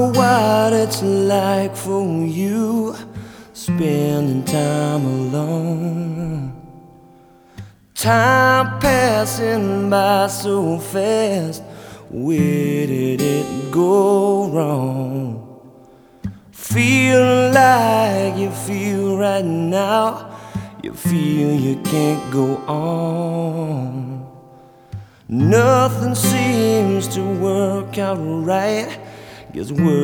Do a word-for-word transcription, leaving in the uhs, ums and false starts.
What it's like for you spending time alone. Time passing by so fast. Where did it go wrong? Feeling like you feel right now. You feel you can't go on. Nothing seems to work out right. Guess we're